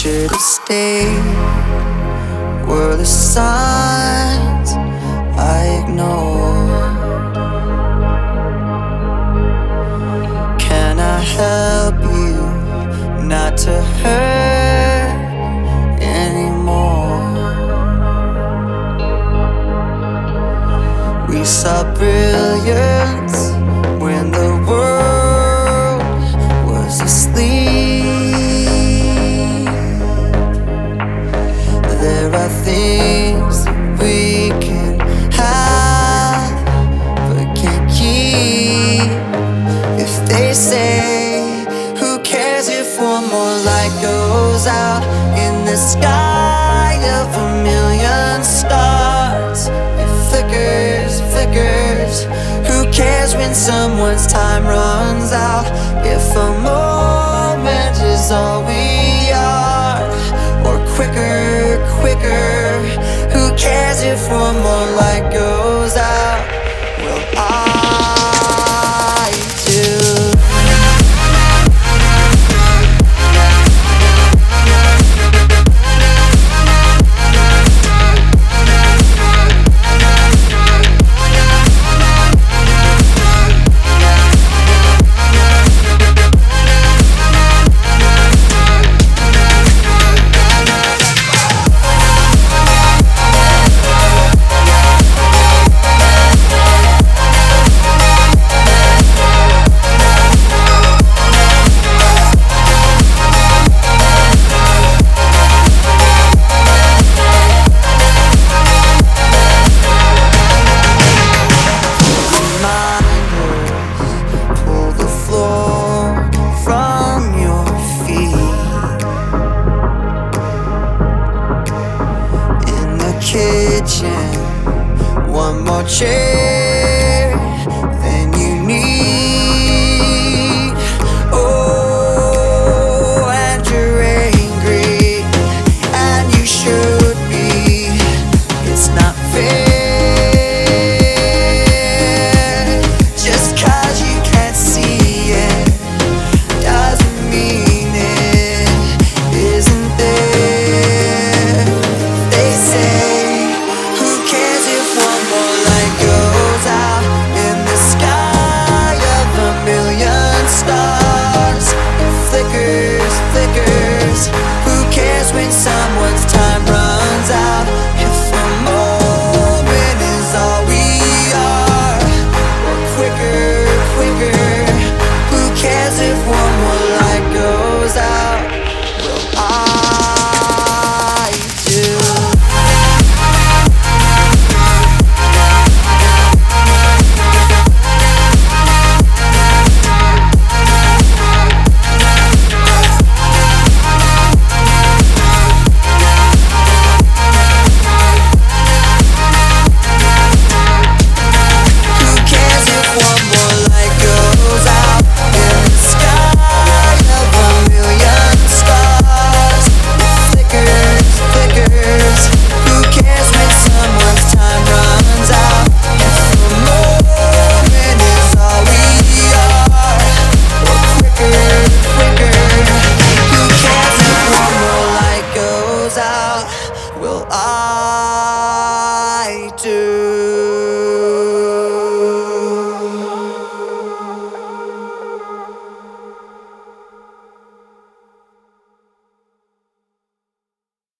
should have stayed were the signs I ignored. Can I help you not to hurt anymore? We saw brilliance when the world was asleep. There are things that we can have but can't keep. If they say, who cares if one more light goes out in the sky of a million stars? It flickers, flickers. Who cares when someone's time runs out? If a moment is all we are, or quicker, quicker. Who cares if one more light goes